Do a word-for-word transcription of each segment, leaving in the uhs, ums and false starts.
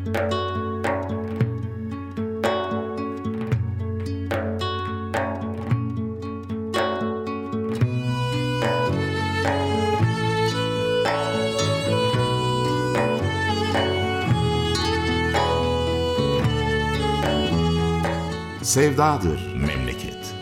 Sevdadır memleket.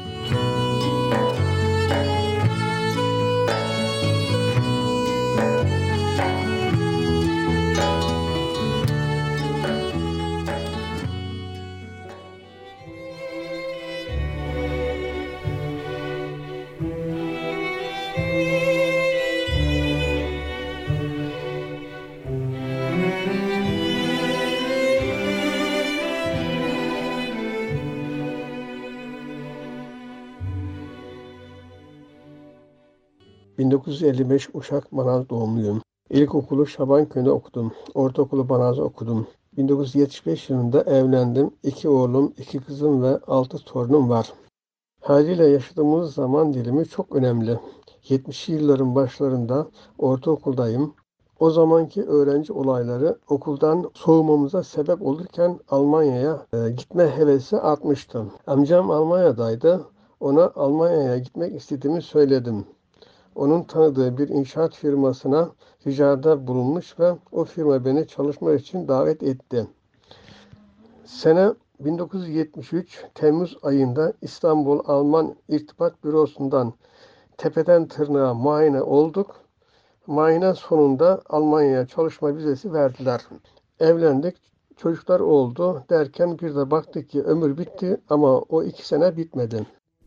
bin dokuz yüz elli beş Uşak Manaz doğumluyum. İlkokulu Şabanköy'de okudum. Ortaokulu Banaz'da okudum. bin dokuz yüz yetmiş beş yılında evlendim. İki oğlum, iki kızım ve altı torunum var. Haliyle yaşadığımız zaman dilimi çok önemli. yetmişli yılların başlarında ortaokuldayım. O zamanki öğrenci olayları okuldan soğumamıza sebep olurken Almanya'ya e, gitme hevesi artmıştı. Amcam Almanya'daydı. Ona Almanya'ya gitmek istediğimi söyledim. Onun tanıdığı bir inşaat firmasına ricada bulunmuş ve o firma beni çalışmak için davet etti. Sene bin dokuz yüz yetmiş üç Temmuz ayında İstanbul Alman İrtibat Bürosu'ndan tepeden tırnağa muayene olduk. Muayene sonunda Almanya'ya çalışma vizesi verdiler. Evlendik, çocuklar oldu derken bir de baktık ki ömür bitti ama o iki sene bitmedi.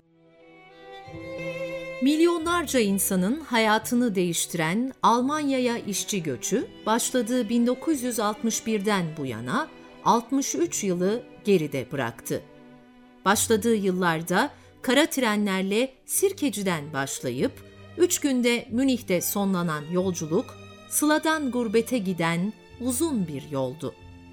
Milyonlarca insanın hayatını değiştiren Almanya'ya işçi göçü başladığı bin dokuz yüz altmış birden bu yana altmış üç yılı geride bıraktı. Başladığı yıllarda kara trenlerle Sirkeci'den başlayıp üç günde Münih'te sonlanan yolculuk, sıladan gurbete giden uzun bir yoldu.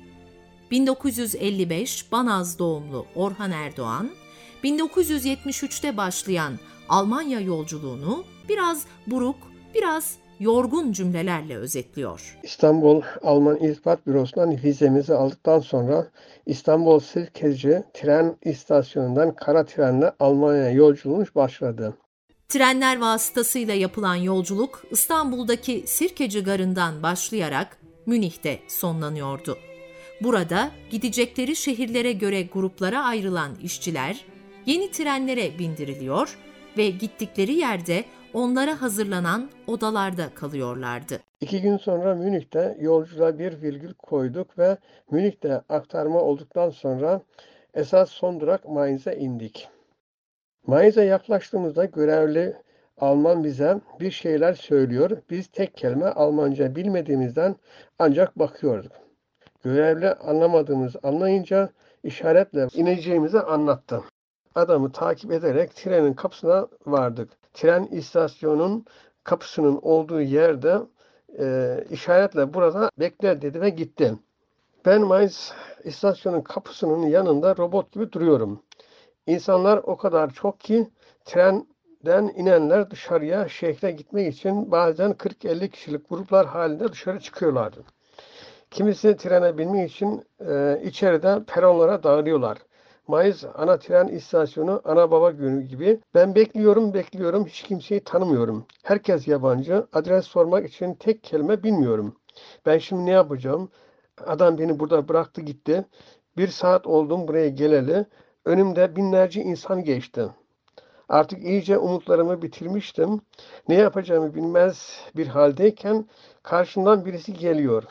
bin dokuz yüz elli beş Banaz doğumlu Orhan Erdoğan, bin dokuz yüz yetmiş üçte başlayan Almanya yolculuğunu biraz buruk, biraz yorgun cümlelerle özetliyor. İstanbul Alman İrtibat Bürosu'ndan vizemizi aldıktan sonra İstanbul Sirkeci tren istasyonundan kara trenle Almanya'ya yolculuğumuz başladı. Trenler vasıtasıyla yapılan yolculuk İstanbul'daki Sirkeci Garı'ndan başlayarak Münih'te sonlanıyordu. Burada gidecekleri şehirlere göre gruplara ayrılan işçiler yeni trenlere bindiriliyor ve gittikleri yerde onlara hazırlanan odalarda kalıyorlardı. İki gün sonra Münih'te yolculuğa bir virgül koyduk ve Münih'te aktarma olduktan sonra esas son durak Mainz'e indik. Mainz'e yaklaştığımızda görevli Alman bize bir şeyler söylüyor. Biz tek kelime Almanca bilmediğimizden ancak bakıyorduk. Görevli anlamadığımızı anlayınca işaretle ineceğimizi anlattı. Adamı takip ederek trenin kapısına vardık. Tren istasyonunun kapısının olduğu yerde e, işaretle burada bekle dedi ve gitti. Ben Mainz istasyonun kapısının yanında robot gibi duruyorum. İnsanlar o kadar çok ki trenden inenler dışarıya şehre gitmek için bazen kırk elli kişilik gruplar halinde dışarı çıkıyorlardı. Kimisi trene binmek için e, içeride peronlara dağılıyorlar. Mainz ana tren istasyonu ana baba günü gibi. Ben bekliyorum bekliyorum hiç kimseyi tanımıyorum. Herkes yabancı. Adres sormak için tek kelime bilmiyorum. Ben şimdi ne yapacağım? Adam beni burada bıraktı gitti. Bir saat oldum buraya geleli. Önümde binlerce insan geçti. Artık iyice umutlarımı bitirmiştim. Ne yapacağımı bilmez bir haldeyken karşımdan birisi geliyor.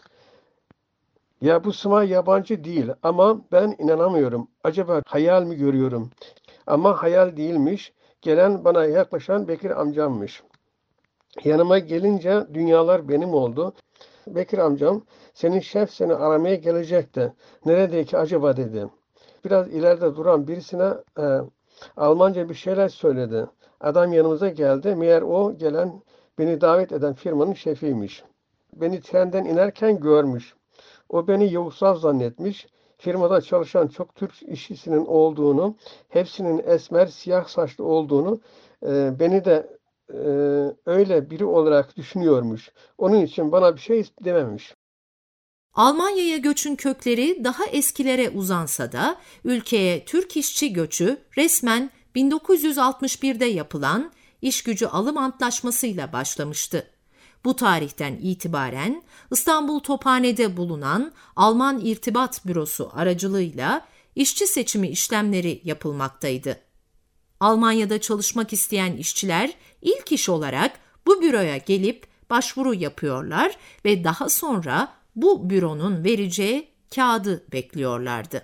Ya bu sıma yabancı değil ama ben inanamıyorum. Acaba hayal mi görüyorum? Ama hayal değilmiş. Gelen bana yaklaşan Bekir amcammış. Yanıma gelince dünyalar benim oldu. Bekir amcam senin şef seni aramaya gelecekti. Neredeki acaba dedi. Biraz ileride duran birisine e, Almanca bir şeyler söyledi. Adam yanımıza geldi. Meğer o gelen beni davet eden firmanın şefiymiş. Beni trenden inerken görmüş. O beni Yugoslav zannetmiş. Firmada çalışan çok Türk işçisinin olduğunu, hepsinin esmer, siyah saçlı olduğunu, e, beni de e, öyle biri olarak düşünüyormuş. Onun için bana bir şey dememiş. Almanya'ya göçün kökleri daha eskilere uzansa da ülkeye Türk işçi göçü resmen bin dokuz yüz altmış birde yapılan İşgücü Alım Antlaşması'yla başlamıştı. Bu tarihten itibaren İstanbul Tophane'de bulunan Alman İrtibat Bürosu aracılığıyla işçi seçimi işlemleri yapılmaktaydı. Almanya'da çalışmak isteyen işçiler ilk iş olarak bu büroya gelip başvuru yapıyorlar ve daha sonra bu büronun vereceği kağıdı bekliyorlardı.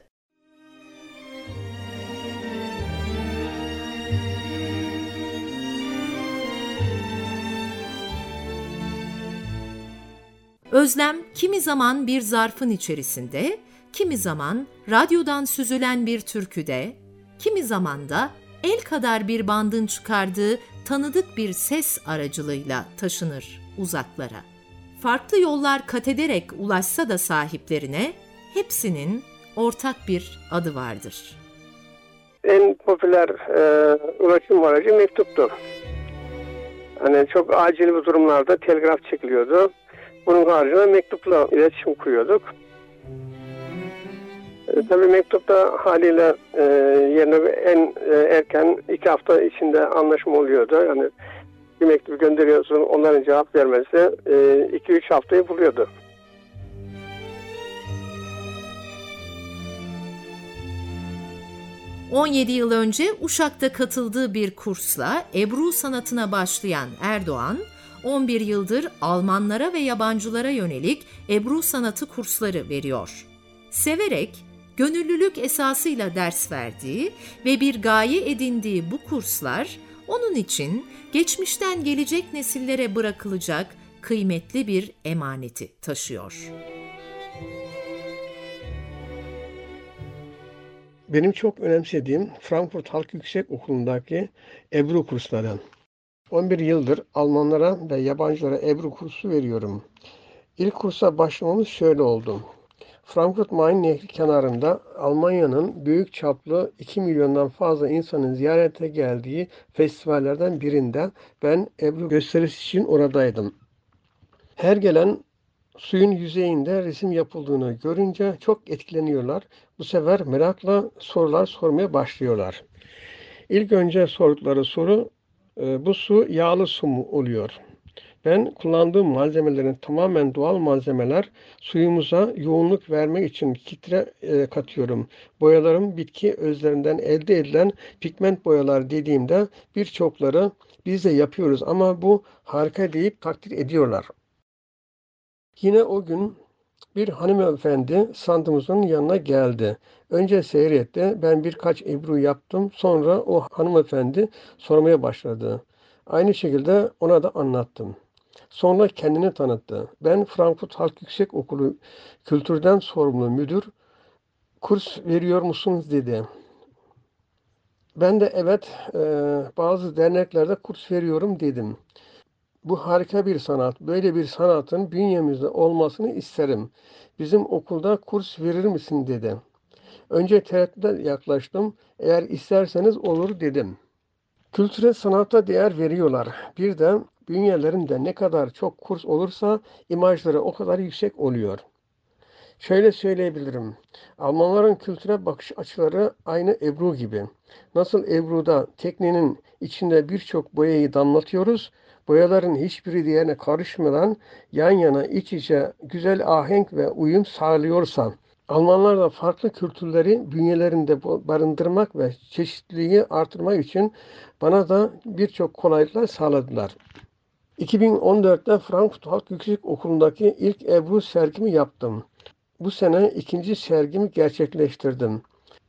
Özlem kimi zaman bir zarfın içerisinde, kimi zaman radyodan süzülen bir türküde, kimi zaman da el kadar bir bandın çıkardığı tanıdık bir ses aracılığıyla taşınır uzaklara. Farklı yollar kat ederek ulaşsa da sahiplerine, hepsinin ortak bir adı vardır. En popüler e, ulaşım aracı mektuptu. Hani çok acil bir durumlarda telgraf çekiliyordu. Bunun haricinde mektupla iletişim kuruyorduk. E, tabii mektupta haliyle e, yerine en e, erken iki hafta içinde anlaşma oluyordu. Yani bir mektup gönderiyorsun, onların cevap vermesi iki üç haftayı buluyordu. on yedi yıl önce Uşak'ta katıldığı bir kursla Ebru sanatına başlayan Erdoğan, on bir yıldır Almanlara ve yabancılara yönelik Ebru sanatı kursları veriyor. Severek, gönüllülük esasıyla ders verdiği ve bir gaye edindiği bu kurslar, onun için geçmişten gelecek nesillere bırakılacak kıymetli bir emaneti taşıyor. Benim çok önemsediğim Frankfurt Halk Yüksekokulu'ndaki Ebru kursları. on bir yıldır Almanlara ve yabancılara Ebru kursu veriyorum. İlk kursa başlamamız şöyle oldu. Frankfurt Main Nehri kenarında Almanya'nın büyük çaplı iki milyondan fazla insanın ziyarete geldiği festivallerden birinde ben Ebru gösterisi için oradaydım. Her gelen suyun yüzeyinde resim yapıldığını görünce çok etkileniyorlar. Bu sefer merakla sorular sormaya başlıyorlar. İlk önce sordukları soru, bu su yağlı su mu oluyor? Ben kullandığım malzemelerin tamamen doğal malzemeler, suyumuza yoğunluk vermek için kitre e, katıyorum. Boyalarım bitki özlerinden elde edilen pigment boyalar dediğimde birçokları biz de yapıyoruz ama bu harika deyip takdir ediyorlar. Yine o gün bir hanımefendi standımızın yanına geldi. Önce seyretti. Ben birkaç ebru yaptım. Sonra o hanımefendi sormaya başladı. Aynı şekilde ona da anlattım. Sonra kendini tanıttı. Ben Frankfurt Halk Yüksekokulu Kültürden sorumlu müdür. Kurs veriyor musunuz dedi. Ben de evet e, bazı derneklerde kurs veriyorum dedim. Bu harika bir sanat. Böyle bir sanatın bünyemizde olmasını isterim. Bizim okulda kurs verir misin dedi. Önce tereddütle yaklaştım. Eğer isterseniz olur dedim. Kültüre, sanata değer veriyorlar. Bir de bünyelerinde ne kadar çok kurs olursa imajları o kadar yüksek oluyor. Şöyle söyleyebilirim. Almanların kültüre bakış açıları aynı Ebru gibi. Nasıl Ebru'da teknenin içinde birçok boyayı damlatıyoruz, boyaların hiçbiri diğerine karışmadan yan yana iç içe güzel ahenk ve uyum sağlıyorsa, Almanlar da farklı kültürleri bünyelerinde barındırmak ve çeşitliliği artırmak için bana da birçok kolaylıklar sağladılar. iki bin on dörtte Frankfurt Halk Yüksekokulu'ndaki ilk Ebru sergimi yaptım. Bu sene ikinci sergimi gerçekleştirdim.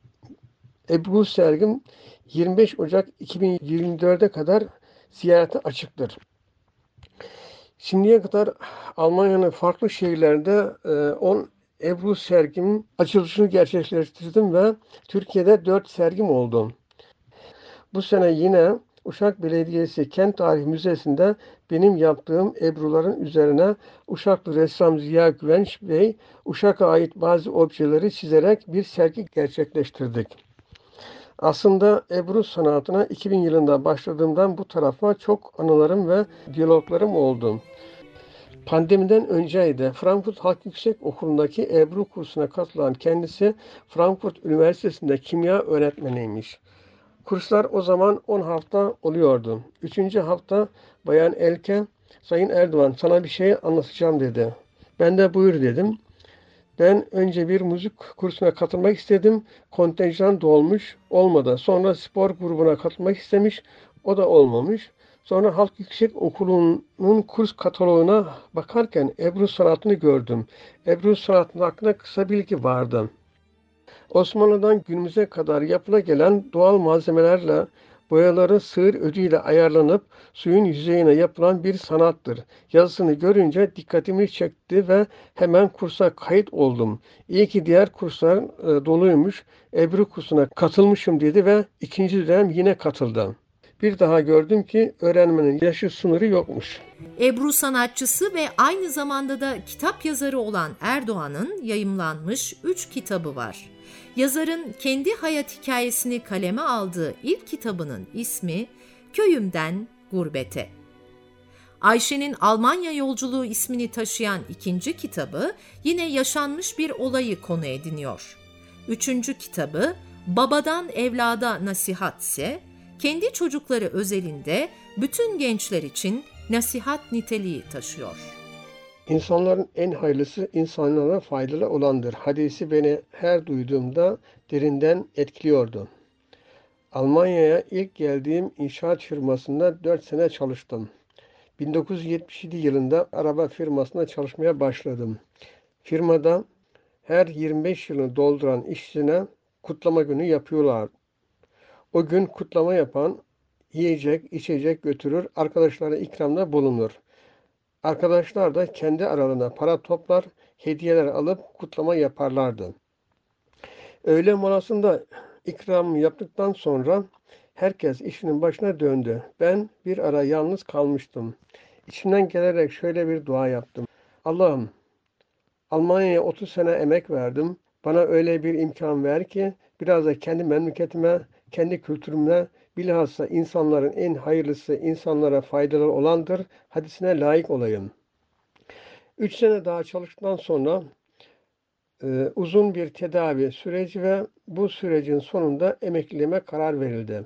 Ebru sergim yirmi beş Ocak iki bin yirmi dörde kadar ziyarete açıktır. Şimdiye kadar Almanya'nın farklı şehirlerinde on Ebru sergimin açılışını gerçekleştirdim ve Türkiye'de dört sergim oldu. Bu sene yine Uşak Belediyesi Kent Tarihi Müzesi'nde benim yaptığım Ebru'ların üzerine Uşaklı ressam Ziya Güvenç Bey, Uşak'a ait bazı objeleri çizerek bir sergi gerçekleştirdik. Aslında Ebru sanatına iki bin yılında başladığımdan bu tarafa çok anılarım ve diyaloglarım oldu. Pandemiden önceydi. Frankfurt Halk Yüksekokulu'ndaki Ebru kursuna katılan kendisi Frankfurt Üniversitesi'nde kimya öğretmeniymiş. Kurslar o zaman on hafta oluyordu. Üçüncü hafta Bayan Elke, Sayın Erdoğan sana bir şey anlatacağım dedi. Ben de buyur dedim. Ben önce bir müzik kursuna katılmak istedim. Kontenjan dolmuş, olmadı. Sonra spor grubuna katılmak istemiş, o da olmamış. Sonra Halk Yüksekokulu'nun kurs kataloğuna bakarken Ebru sanatını gördüm. Ebru sanatının hakkında kısa bilgi vardı. Osmanlı'dan günümüze kadar yapıla gelen doğal malzemelerle boyaları sığır ödüyle ayarlanıp suyun yüzeyine yapılan bir sanattır. Yazısını görünce dikkatimi çekti ve hemen kursa kayıt oldum. İyi ki diğer kurslar e, doluymuş, Ebru kursuna katılmışım dedi ve ikinci dönem yine katıldı. Bir daha gördüm ki öğrenmenin yaşı sınırı yokmuş. Ebru sanatçısı ve aynı zamanda da kitap yazarı olan Erdoğan'ın yayımlanmış üç kitabı var. Yazarın kendi hayat hikayesini kaleme aldığı ilk kitabının ismi Köyümden Gurbete. Ayşe'nin Almanya yolculuğu ismini taşıyan ikinci kitabı yine yaşanmış bir olayı konu ediniyor. Üçüncü kitabı Babadan Evlada Nasihat ise kendi çocukları özelinde bütün gençler için nasihat niteliği taşıyor. İnsanların en hayırlısı insanlara faydalı olandır. Hadisi beni her duyduğumda derinden etkiliyordu. Almanya'ya ilk geldiğim inşaat firmasında dört sene çalıştım. bin dokuz yüz yetmiş yedi yılında araba firmasında çalışmaya başladım. Firmada her yirmi beş yılını dolduran işçisine kutlama günü yapıyorlar. O gün kutlama yapan yiyecek, içecek götürür, arkadaşlara ikramda bulunur. Arkadaşlar da kendi aralarında para toplar, hediyeler alıp kutlama yaparlardı. Öğle molasında ikram yaptıktan sonra herkes işinin başına döndü. Ben bir ara yalnız kalmıştım. İçimden gelerek şöyle bir dua yaptım. Allah'ım, Almanya'ya otuz sene emek verdim. Bana öyle bir imkan ver ki biraz da kendi memleketime, kendi kültürüme, bilhassa insanların en hayırlısı insanlara faydalı olandır hadisine layık olayım. Üç sene daha çalıştıktan sonra e, uzun bir tedavi süreci ve bu sürecin sonunda emekliliğime karar verildi.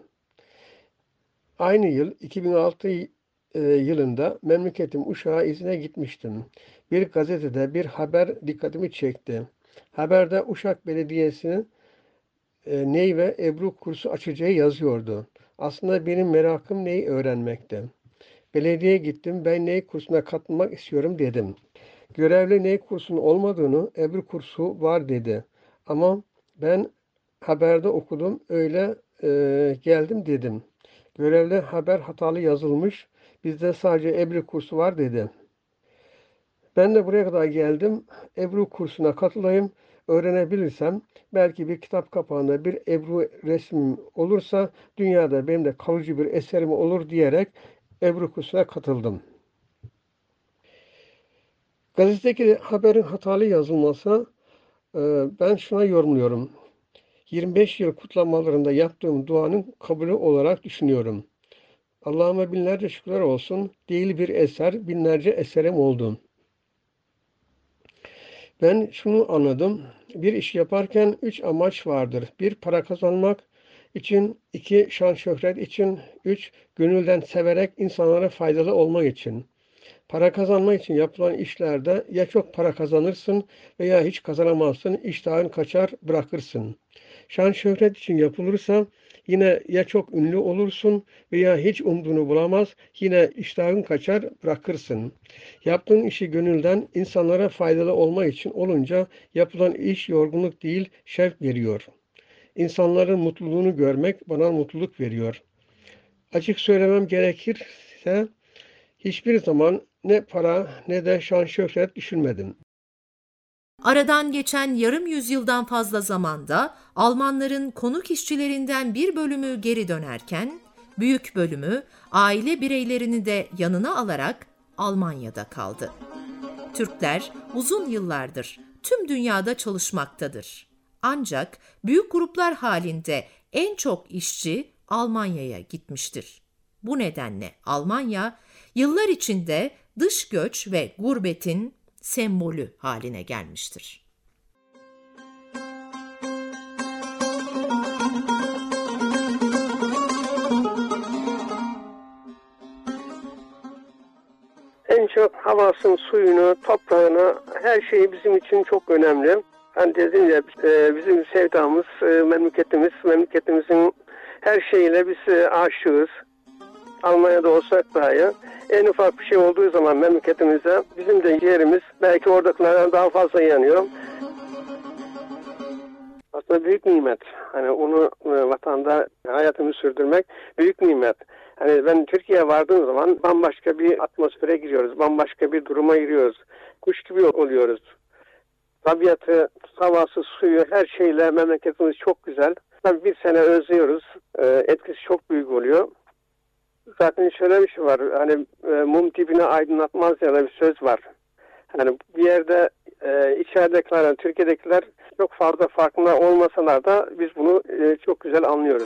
Aynı yıl iki bin altı e, yılında memleketim Uşak'a izine gitmiştim. Bir gazetede bir haber dikkatimi çekti. Haberde Uşak Belediyesi'nin e, ney ve Ebru kursu açacağı yazıyordu. Aslında benim merakım neyi öğrenmekti. Belediyeye gittim, ben ney kursuna katılmak istiyorum dedim. Görevli ney kursunun olmadığını, Ebru kursu var dedi. Ama ben haberde okudum, öyle e, geldim dedim. Görevli haber hatalı yazılmış, bizde sadece Ebru kursu var dedi. Ben de buraya kadar geldim, Ebru kursuna katılayım, öğrenebilirsem, belki bir kitap kapağında bir Ebru resmim olursa, dünyada benim de kalıcı bir eserim olur diyerek Ebru kursuna katıldım. Gazetedeki haberin hatalı yazılması e, ben şuna yorumluyorum. yirmi beş yıl kutlamalarında yaptığım duanın kabulü olarak düşünüyorum. Allah'ıma binlerce şükürler olsun. Değil bir eser, binlerce eserim oldu. Ben şunu anladım. Bir iş yaparken üç amaç vardır. Bir, para kazanmak için. iki şan şöhret için. Üç, gönülden severek insanlara faydalı olmak için. Para kazanmak için yapılan işlerde ya çok para kazanırsın veya hiç kazanamazsın, iştahın kaçar, bırakırsın. Şan şöhret için yapılırsa yine ya çok ünlü olursun veya hiç umduğunu bulamaz, yine iştahın kaçar, bırakırsın. Yaptığın işi gönülden insanlara faydalı olmak için olunca yapılan iş yorgunluk değil, şevk veriyor. İnsanların mutluluğunu görmek bana mutluluk veriyor. Açık söylemem gerekirse hiçbir zaman ne para ne de şan şöhret düşünmedim. Aradan geçen yarım yüzyıldan fazla zamanda Almanların konuk işçilerinden bir bölümü geri dönerken, büyük bölümü aile bireylerini de yanına alarak Almanya'da kaldı. Türkler uzun yıllardır tüm dünyada çalışmaktadır. Ancak büyük gruplar halinde en çok işçi Almanya'ya gitmiştir. Bu nedenle Almanya, yıllar içinde dış göç ve gurbetin sembolü haline gelmiştir. En çok havasını, suyunu, toprağını, her şeyi bizim için çok önemli. Hani dedim ya, bizim sevdamız, memleketimiz, memleketimizin her şeyiyle biz aşığız. Almanya'da olsak dahi en ufak bir şey olduğu zaman memleketimize bizim de yerimiz belki oradakilerden daha fazla yanıyor. Aslında büyük nimet. Hani onu vatanda hayatımı sürdürmek büyük nimet. Hani ben Türkiye'ye vardığım zaman bambaşka bir atmosfere giriyoruz, bambaşka bir duruma giriyoruz. Kuş gibi oluyoruz. Tabiatı, havası, suyu, her şeyle memleketimiz çok güzel. Tabii bir sene özlüyoruz. Etkisi çok büyük oluyor. Zaten şöyle bir şey var. Hani mum dibine aydınlatmaz ya da bir söz var. Hani bir yerde e, içeridekiler, Türkiye'dekiler çok fazla farkında olmasalar da biz bunu e, çok güzel anlıyoruz.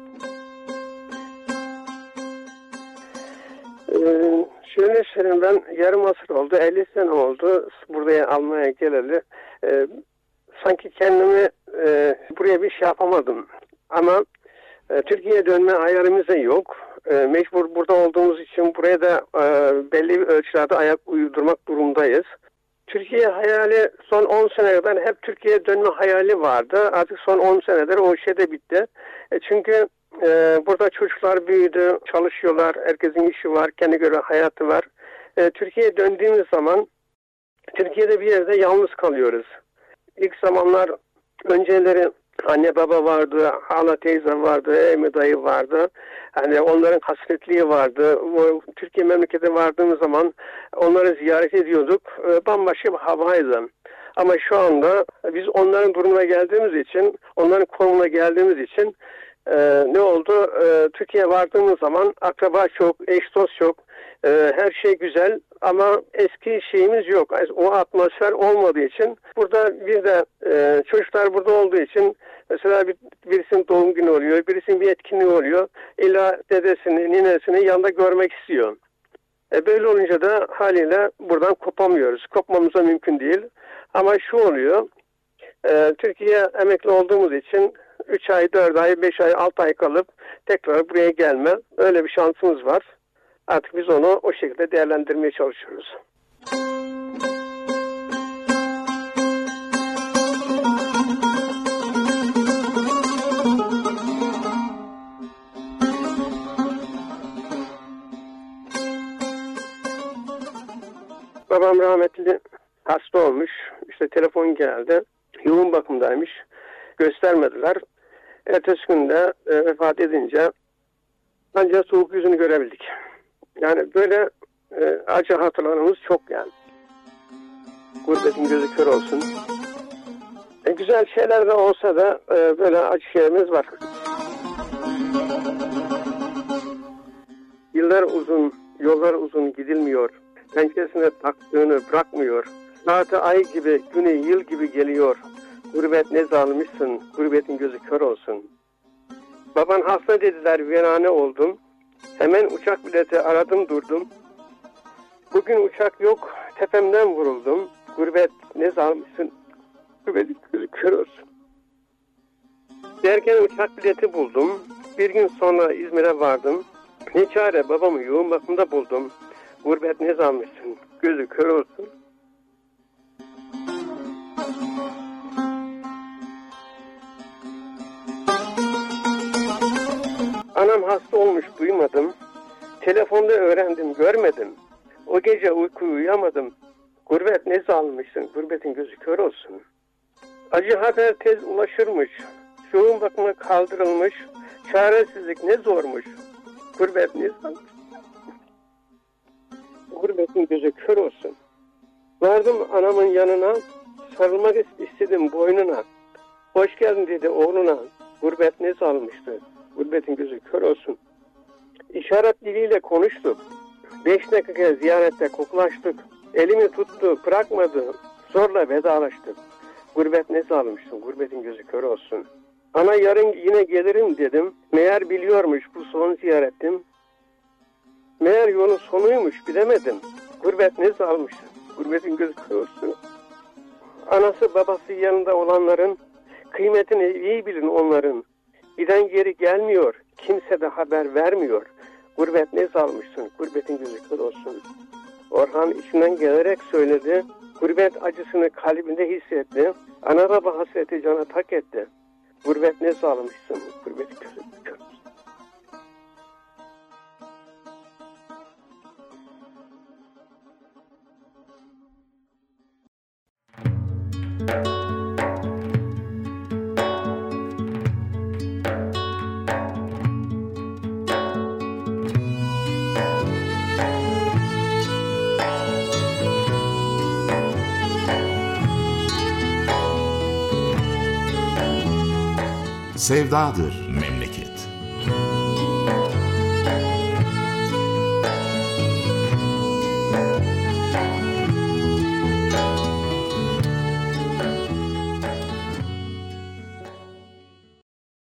Ee, şöyle söyleyeyim, ben yarım asır oldu, elli sene oldu buraya Almanya'ya geleli. Ee, sanki kendimi e, buraya bir şey yapamadım. Ama e, Türkiye'ye dönme ayarımız da yok. E, mecbur burada olduğumuz için buraya da e, belli bir ölçülerde ayak uydurmak durumdayız. Türkiye hayali son on sene kadar hep Türkiye'ye dönme hayali vardı. Artık son on senedir o şey de bitti. E, çünkü Ee, burada çocuklar büyüdü, çalışıyorlar, herkesin işi var, kendi göre hayatı var. Ee, Türkiye'ye döndüğümüz zaman Türkiye'de bir yerde yalnız kalıyoruz. İlk zamanlar önceleri anne baba vardı, hala teyze vardı, emmi dayı vardı. Hani onların hasretliği vardı. O, Türkiye memlekete vardığımız zaman onları ziyaret ediyorduk. Ee, bambaşka bir havaydı. Ama şu anda biz onların durumuna geldiğimiz için, onların konumuna geldiğimiz için Ee, ne oldu? Ee, Türkiye'ye vardığımız zaman akraba çok, eş dost çok, ee, her şey güzel ama eski şeyimiz yok. O atmosfer olmadığı için burada bir de e, çocuklar burada olduğu için mesela bir, birisinin doğum günü oluyor, birisinin bir etkinliği oluyor. İlla dedesini, ninesini yanında görmek istiyor. E, böyle olunca da haliyle buradan kopamıyoruz. Kopmamıza mümkün değil. Ama şu oluyor, e, Türkiye'ye emekli olduğumuz için üç ay, dört ay, beş ay, altı ay kalıp tekrar buraya gelme. Öyle bir şansımız var. Artık biz onu o şekilde değerlendirmeye çalışıyoruz. Babam rahmetli hasta olmuş. İşte telefon geldi. Yoğun bakımdaymış. Göstermediler. Ertesi günde e, vefat edince ancak soğuk yüzünü görebildik. Yani böyle e, acı hatıralarımız çok yani. Gurbetin gözü kör olsun. E, güzel şeyler de olsa da e, böyle acı şeylerimiz var. Yıllar uzun, yollar uzun gidilmiyor. Pençesine taktığını bırakmıyor. Saati ay gibi, günü yıl gibi geliyor. Gurbet ne zalmışsın, gurbetin gözü kör olsun. Baban hasta dediler, virane oldum. Hemen uçak bileti aradım durdum. Bugün uçak yok, tepemden vuruldum. Gurbet ne zalmışsın, gurbetin gözü kör olsun. Derken uçak bileti buldum. Bir gün sonra İzmir'e vardım. Ne çare, babamı yoğun bakımda buldum. Gurbet ne zalmışsın, gözü kör olsun. Anam hasta olmuş, duymadım. Telefonda öğrendim, görmedim. O gece uyku uyuyamadım. Gurbet ne zalmışsın, gurbetin gözü kör olsun. Acı haber tez ulaşırmış. Yoğun bakıma kaldırılmış. Çaresizlik ne zormuş. Gurbet ne zalmışsın. Gurbetin gözü kör olsun. Vardım anamın yanına. Sarılmak istedim boynuna. Hoş geldin dedi oğluna. Gurbet ne zalmıştı. Gurbetin gözü kör olsun. İşaret diliyle konuştuk. Beş dakika ziyarette koklaştık. Elimi tuttu, bırakmadı. Zorla vedalaştık. Gurbet ne zalmışsın, gurbetin gözü kör olsun. Ana yarın yine gelirim dedim. Meğer biliyormuş bu son ziyaretim. Meğer yolun sonuymuş bilemedim. Gurbet ne salmış? Gurbetin gözü kör olsun. Anası babası yanında olanların kıymetini iyi bilin onların. Giden geri gelmiyor. Kimse de haber vermiyor. Gurbet ne salmışsın? Gurbetin gözü kör olsun. Orhan içinden gelerek söyledi. Gurbet acısını kalbinde hissetti. Ana baba hasreti cana tak etti. Gurbet ne salmışsın? Gurbetin gözü kör olsun. Sevdadır memleket.